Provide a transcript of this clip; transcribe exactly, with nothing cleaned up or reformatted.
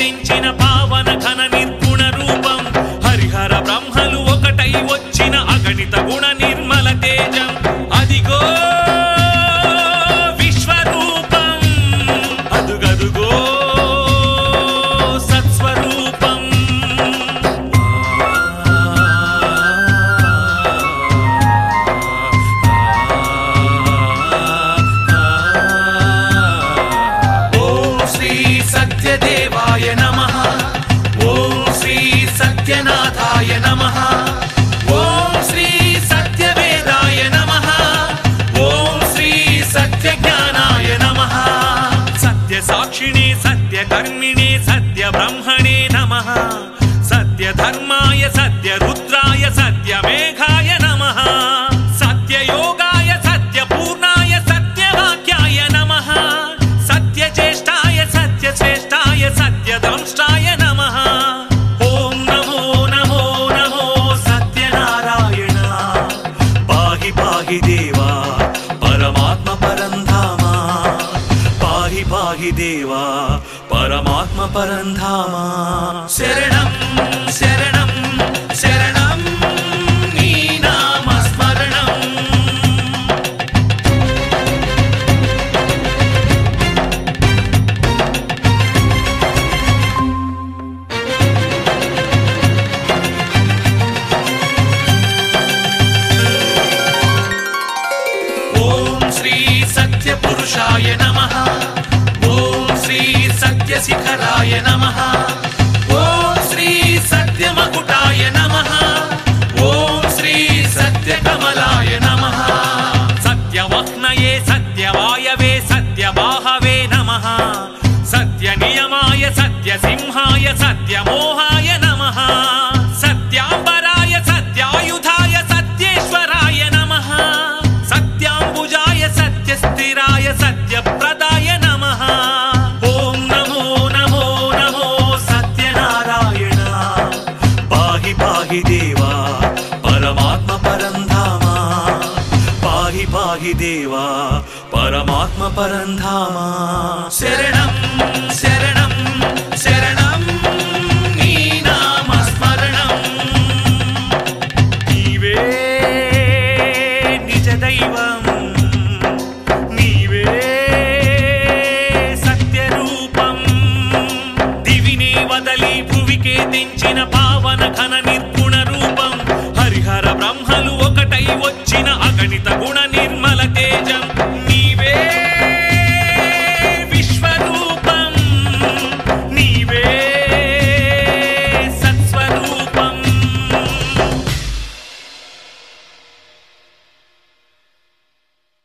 తెంచిన పావన ఘన నిర్గుణ రూపం హరిహర బ్రహ్మలు ఒకటై వచ్చిన అగణిత గుణ నిర్మల తేజం అదిగో విశ్వరూపం అదుగదుగో సత్స్వరూపం ఓం శ్రీ సత్యదేవాయ నమః ఓం శ్రీ సత్యనాథాయ నమః ఓం శ్రీ సత్యవేదాయ నమః ఓం శ్రీ సత్యజ్ఞానాయ నమః సత్య సాక్షిణే సత్య కర్మిణే సత్య బ్రహ్మణే నమః సత్య ధర్మాయ సత్య రుద్రాయ సత్య మేఘాయ నమః సత్య యోగాయ సత్య పూర్ణాయ సత్యవాక్యాయ నమః సత్య జ్యేష్ఠాయ సత్య శ్రేష్ఠాయ సత్య దంష్టాయ నమః ఓం నమో నమో నమో సత్యనారాయణ పాహి పాహి దేవా పరమాత్మ పరంధామ పాహి పాహి దేవా పరమాత్మ పరంధామ శరణం శరణం శరణం నీ నామ స్మరణం ఓం శ్రీ సత్య పురుషాయ నమః ఓం శ్రీ సత్య శిఖరాయ నమః ఓం శ్రీ సత్య మకుటాయ నమః ఓం శ్రీ సత్య కమలాయ నమః సత్యవహ్నయే సత్యవాయవే సత్యబాహవే నమః సత్య నియమాయ సత్య సింహాయ సత్యమోహాయ నమః సత్యాంబరాయ సత్యాయుధాయ సత్యేశ్వరాయ నమః సత్యాంబుజాయ సత్యస్థిరాయ సత్యప్రదాయ నమః ఓం నమో నమో నమో సత్యనారాయణ పాహి పాహి దేవా పరమాత్మ పరంధామ పాహి పాహి దేవా పరమాత్మ పరంధామ శరణం శరణం శరణం నీ నామ స్మరణం నీవే నిజ దైవం నీవే సత్యరూపం దివినే వదలి భువికే తెంచిన పావన ఘన నిర్గుణ రూపం హరిహర బ్రహ్మలు ఒకటై వచ్చిన అగణిత గుణ